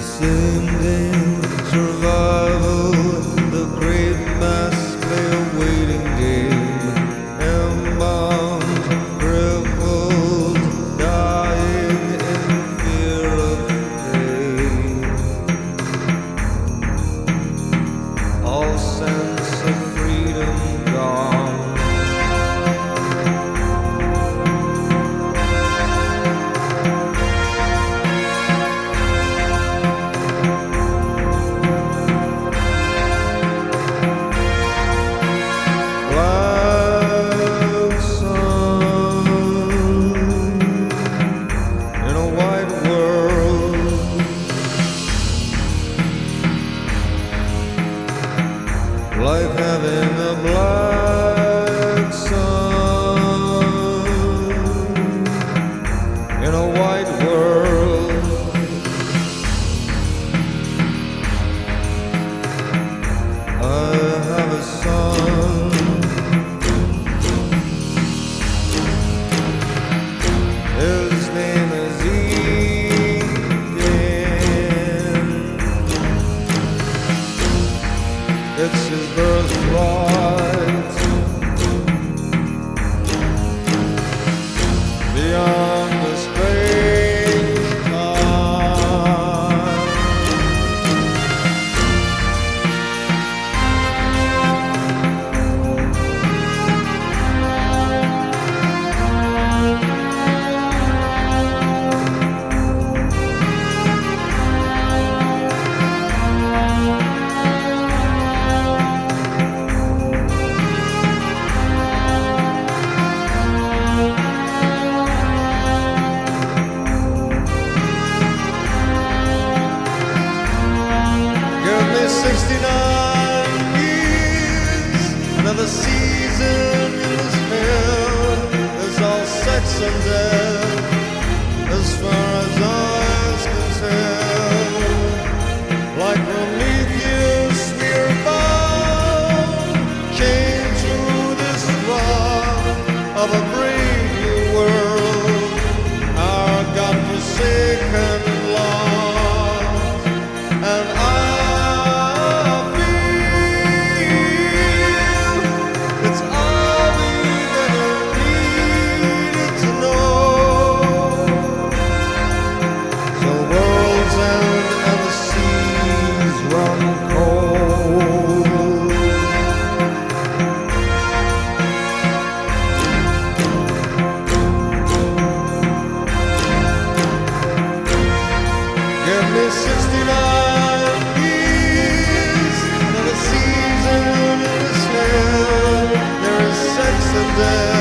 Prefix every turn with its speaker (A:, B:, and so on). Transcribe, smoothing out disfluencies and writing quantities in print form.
A: Descending survival, the great mass play a waiting game. Embalmed, crippled, dying in fear of pain. All sense of freedom gone. Like having a black sun in a white world. I have a son. His name is Eden. It's his birthright. Beyond the space time. Give me 69 years, another season in this hell. It's all sex and death, as far as eyes can tell. Like Prometheus, we're bound, chained to this rock of a brave new world, our God-forsaken lost. And I feel it's all we've ever needed to know. So worlds end and the seas run cold. Give me 69 years, another season in this hell. There is sex and death.